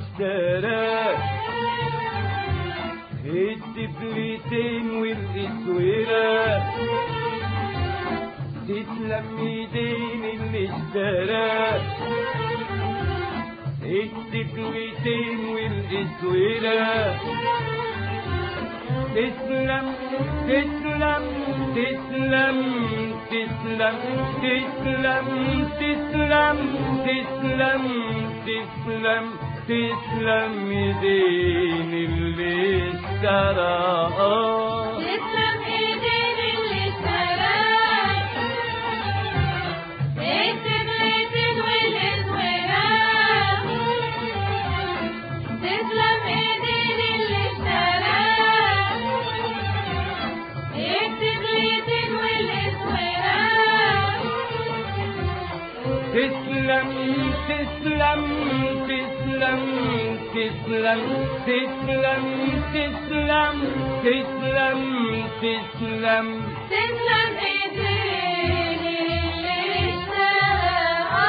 اشتراه الدبلتين والاسوره تسلم ايدين اللي اشتراه الدبلتين والاسوره تسلم تسلم تسلم تسلم تسلم تسلم تسلم تسلم تسلم ايدين اللي اشتراه تسلم ايدين اللي اشتراه الدبلتين والاسوره تسلم ايدين اللي اشتراه الدبلتين والاسوره تسلم تسلم تسلم تسلم تسلم تسلم تسلم تسلم تسلم ايدين اللي اشتراه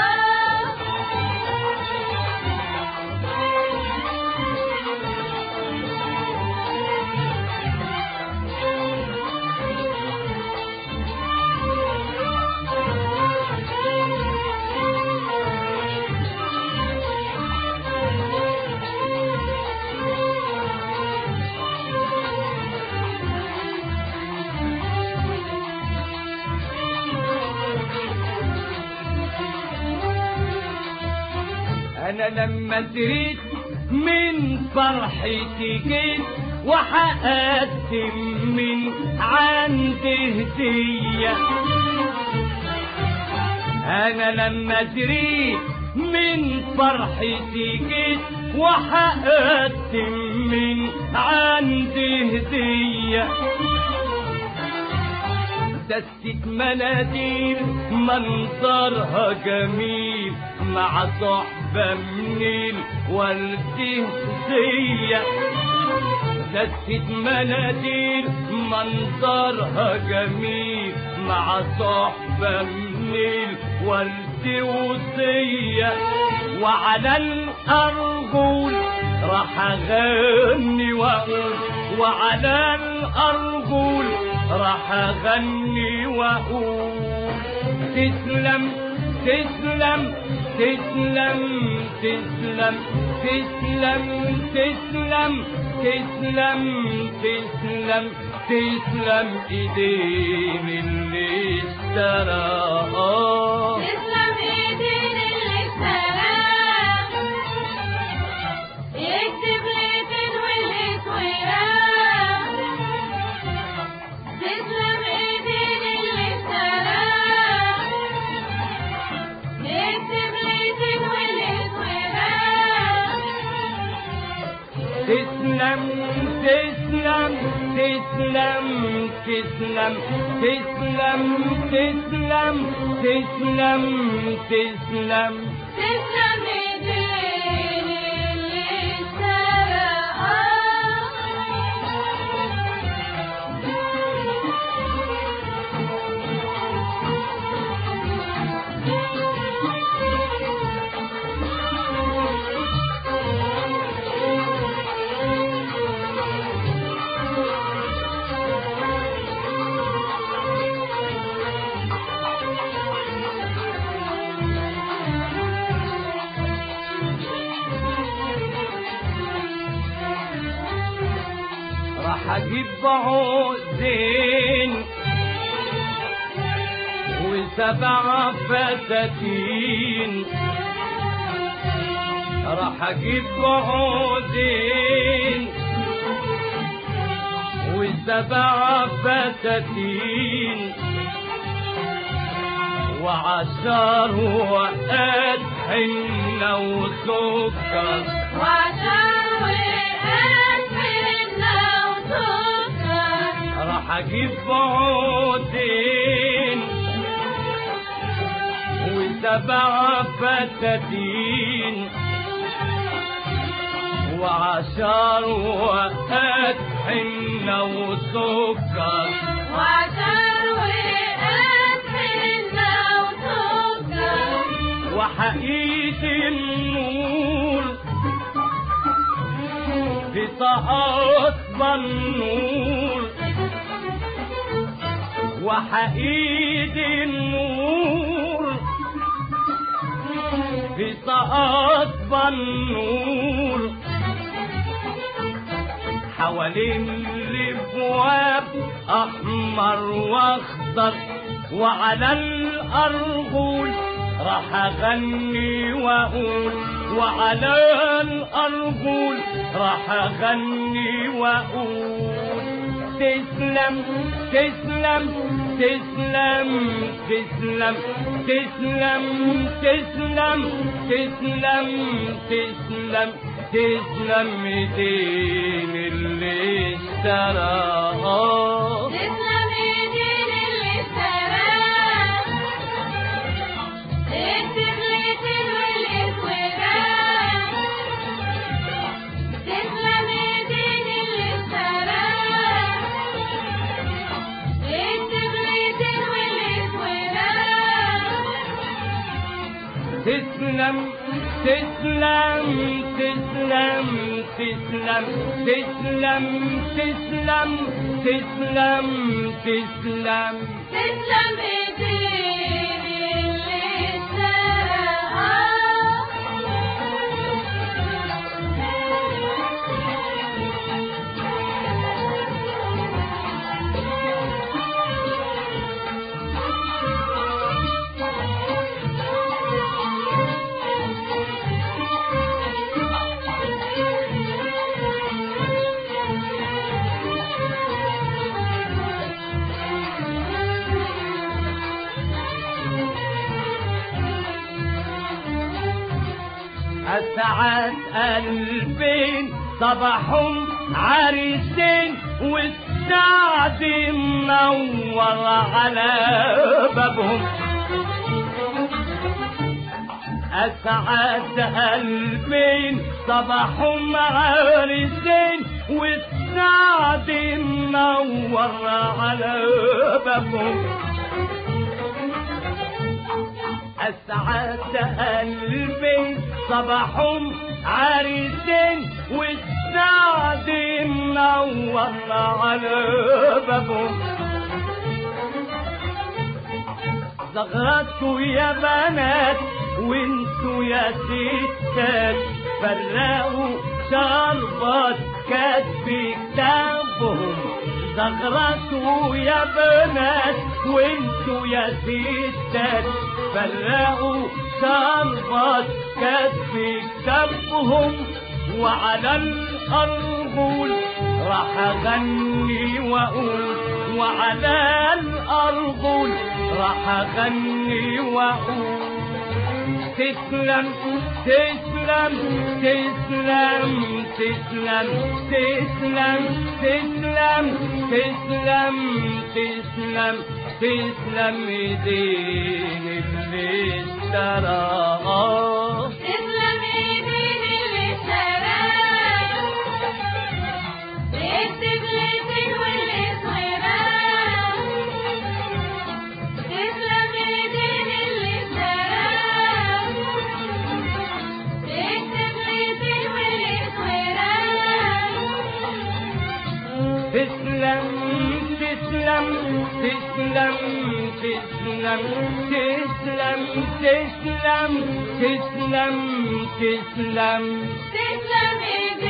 انا لما دريت من فرحتي جيت وحققتم من عندي هدية انا لما دريت من فرحتي جيت وحققتم من عندي هدية دستة مناديل منظرها جميل مع صحبة من الورد زية دستة مناديل منظرها جميل مع صحبة من الورد وصية وعلى الأرجل راح أغني وأقول وعلى الأرجل راح أغني وأقول تسلم تسلم تسلم تسلم تسلم تسلم تسلم تسلم تسلم ايدين اللي اشتراه تسلم ايدين اللي اشتراه الدبلتين والاسوره تسلم ايدين اللي اشتراه الدبلتين والاسوره تسلم تسلم تسلم تسلم تسلم تسلم تسلم تسلم تسلم ايدين اللي اشتراه راح اجيب عقدين وسبع فساتين راح اجيب عقدين وسبع فساتين وعشر وقت حنة وسكر وعشر وقت حنة وسكر راح اجيب عودين وسبع فساتين وعشر وقت حنة وسكر وعشر وقت حنة وسكر وحقيقة النور في طاقات النور وحقيد النور في طاقات النور حوالين الابواب احمر واخضر وعلى الارجل راح اغني واقول وعلى الارجل راح اغني واقول تسلم تسلم تسلم تسلم تسلم تسلم تسلم تسلم تسلم ايدين اللي اشتراها تسلم ايدين اللي اشتراها التغليتين والاسودان تسلم ايدين اللي اشتراها التغليتين والاسودان تسلم تسلم تسلم تسلم تسلم تسلم تسلم تسلم تسلم ايدين اللي اشتراها أسعد قلبين صباحهم عريسين والسعد منور على بابهم أسعد قلبين صباحهم عريسين والسعد منور على بابهم أسعد قلبي صباحهم عريسين والسعد منور على بابهم زغرتوا يا بنات وانتوا يا ستات فرقوا شربات كاتب كتابهم زغرتوا يا بنات وانتوا يا ستات فرقوا شربات كاتب كتابهم وعلى الأرجل راح أغني وأقول وعلى الأرجل راح أغني وأقول تسلم تسلم تسلم تسلم تسلم تسلم تسلم تسلم تسلم ايدين اللي اشتراها تسلم ايدين اللي اشتراها التغليتين والاسودان تسلم ايدين اللي اشتراها التغليتين والاسودان تسلم تسلم تسلم تسلم تسلم تسلم تسلم تسلم تسلم ايدين